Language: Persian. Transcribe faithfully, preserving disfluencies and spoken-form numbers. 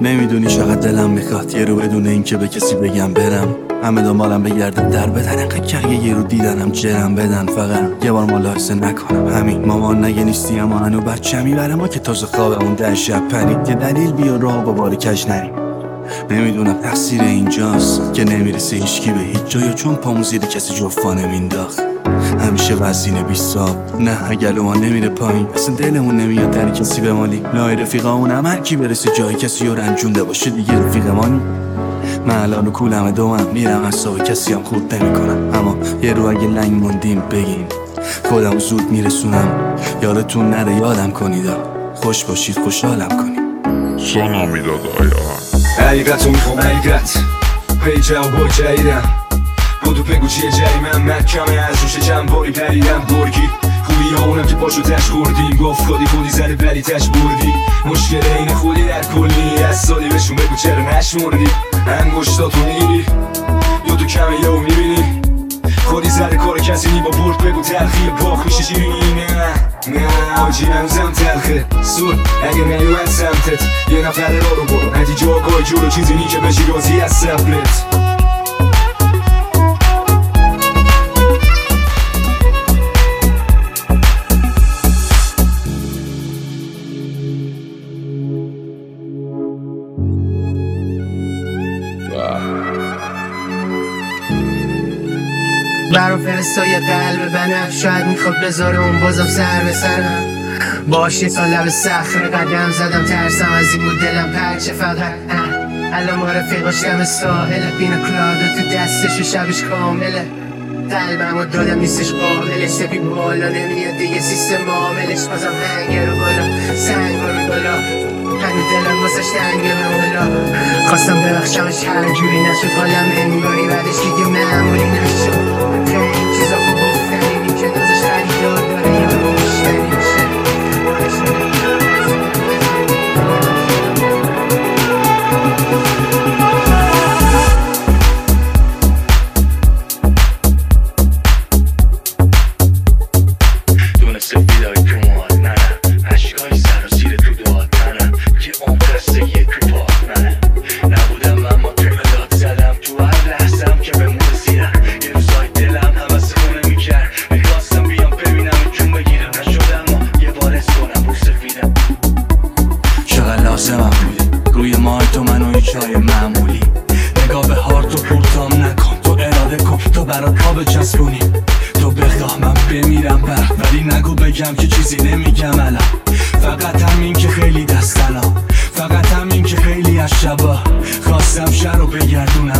نمیدونی چقدر دلم میخواد یه رو بدون این که به کسی بگم برم، همه دنبالم بگردن در بدن، انقدر که یه رو دیدنم جرم بدن، فقط یه بار ملاحظه نکنم همین. مامان نگه نیستی اما هنو بچه میبره ما که تازه خوابمون ده شب پرید. یه دلیل بیا راه با بار کج نریم. نمیدونم تقصیر اینجاست که نمیرسه هیچکی به هیچ جا، چون پامون زیر کسی جفا نمینداخت. همیشه وزینه بیستاب نه اگر ما نمیره پایین، اصلا دلمون نمیاد در کسی بمالی. لای رفیقامون هم هر کی برسه جای کسی رو رنجونده باشه دیگه رفیق مانی. من الان رو کولم دومم میرم اصاب کسی هم خورد نمی کنم، اما یه رو اگه لنگ موندیم بگین خودم زود میرسونم. یادتون نره یادم کنید، خوش باشید خوشحالم کنید. سونا میداد آیا حقیقت رو میخوام حقیقت پی جواب جدیدم. بودو بگو چیه جریمم مکمه از روش چند باری پریدم گرگی. خوبی همونم که پاشو تش خوردیم، گفت خودی خودی زده ولی تش بردی. مشکل اینه خودی در کلی از سالی بهشون بگو چرا نشمردی. انگشتاتو میگیری یا تو کمه یا میبینی خودی زده کار کسی نی با برد بگو تلخی باخ میشه شیرینی. نه نه آجی هنوزم تلخه سون اگه نیومد سمتت یه نفر را رو برو نتیجه آگاه جور و چیزی نی که بشی راضی از سبلت. برام فرستای قلب بنفش شاید میخواد بذاره اون بازم سر به سرم باش. یه تا لب صخره قدم زدم ترسم از این بود دلم پرچه فقط الان ما رفیقاش دم ساحله پینا کلاده تو دستش و شبش کامله. قلبم و دادم نیستش قابلش سپی بالا نمیاد دیگه سیستم معاملش. بازم هنگه رو بالا سنگ رو بالا هنو دلم واسش تنگه مولا. خواستم ببخشمش هر جوری نشد حالم انگاری بعدش دیگه معمولی نشد. خیلی چیزا خوب گفتن اینی که نازش خریدار داره یا رو مشتری میشه. دونه سفیدای تو ماد نه عشقای سر و زیر تو داد نه که اون قصه یه تو پاد نه نبودم اما تو داد زدم تو هر لحظم که به مور زیرم. یه روزای دلم همه سخونه میکرد میخواستم بیام ببینم جون بگیرم نشدم اما یه بار از کنم رو سفیدم. چقدر لازمم بوده روی ماه تو منو هیچ های معمولی. نگاه به هارت و پورتام نکن تو اراده کن تو برات پا بچسبونی. تو بخواه من بمیرم بر ولی نگو بگم که چیزی نمیگم الان. فقط همین که خیلی دستنا فقط همین که خیلی از شبا خواستم شر رو بگردونم.